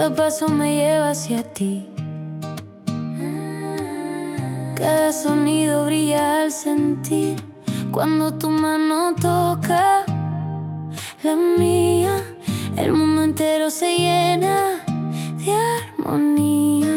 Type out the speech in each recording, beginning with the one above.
Cada paso me lleva hacia ti. Cada sonido brilla al sentir cuando tu mano toca la mía. El mundo entero se llena de armonía.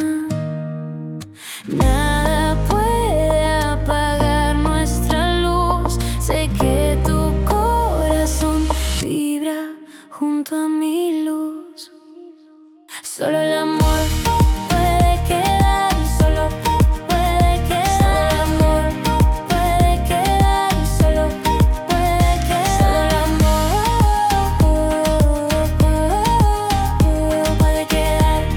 Nada puede apagar nuestra luz. Sé que tu corazón vibra junto a mi luz. Solo el amor puede quedar, solo puede quedar. Solo el amor puede quedar, solo puede quedar. Solo el amor puede quedar,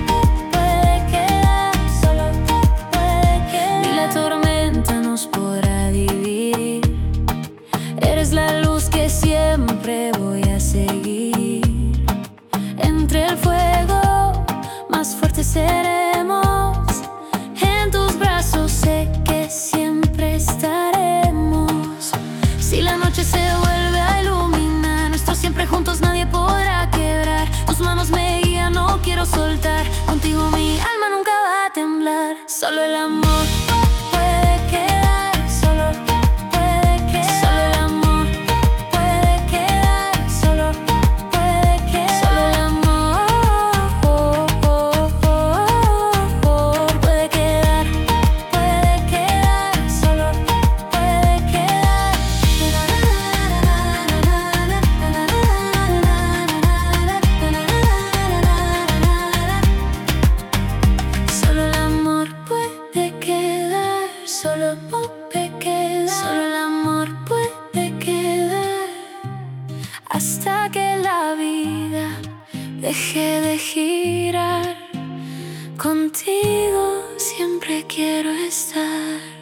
solo puede quedar. Ni la tormenta nos podrá dividir. Eres la luz que siempre voy a seguir. Entre el fuego más fuertes seremos. En tus brazos sé que siempre estaremos. Si la noche se vuelve a iluminar, nuestros siempre juntos nadie podrá quebrar. Tus manos me guían, no quiero soltar. Contigo mi alma nunca va a temblar. Solo el amor puede quedar, solo puede quedar. Solo el amor puede quedar, solo puede quedar. Solo el amor puede quedar, solo puede quedar. Solo el amor puede quedar, solo puede quedar. Solo el amor puede quedar hasta que la vida deje de girar. Contigo siempre quiero estar.